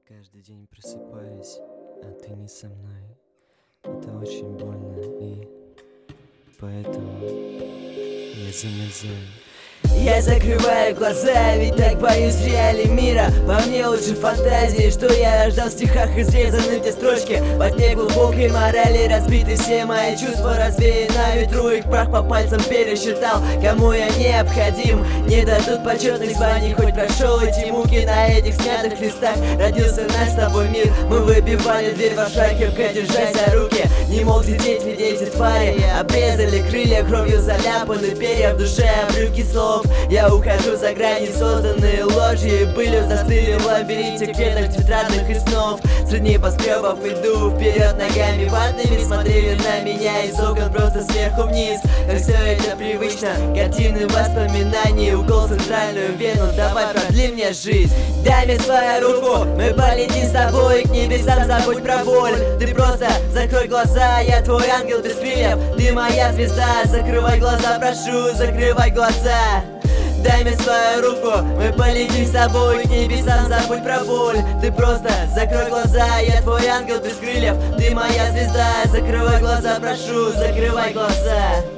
Каждый день просыпаюсь, а ты не со мной. Это очень больно, и поэтому я замерзаю. Я закрываю глаза, ведь так боюсь реалий мира. По мне лучше фантазии, что я рождал в стихах, изрезаны те строчки. Во тьме глубокой морали разбиты все мои чувства, развеяны на ветру, их прах по пальцам пересчитал. Кому я необходим, не дадут почетных званий, хоть прошел эти муки на этих снятых листах. Родился наш с тобой мир, мы выбивали дверь во шаг, крепко держась за руки. Не мог лететь, ведь эти твари обрезали крылья, кровью заляпаны перья, в душе обрывки слов. Я ухожу за грани, созданные ложью и пылью, застыли в лабиринте клеток тетрадных и снов. Среди небоскребов иду вперед ногами ватными, смотрели на меня из окон просто сверху вниз. Как все это привычно, картины воспоминаний, укол в центральную вену, давай продли мне жизнь. Дай мне свою руку, мы полетим с тобой к небесам, забудь про боль. Ты просто закрой глаза, я твой ангел без крыльев, ты моя звезда. Закрывай глаза, прошу, закрывай глаза. Дай мне свою руку, мы полетим с тобой к небесам, забудь про боль. Ты просто закрой глаза, я твой ангел без крыльев, ты моя звезда. Закрывай глаза, прошу, закрывай глаза.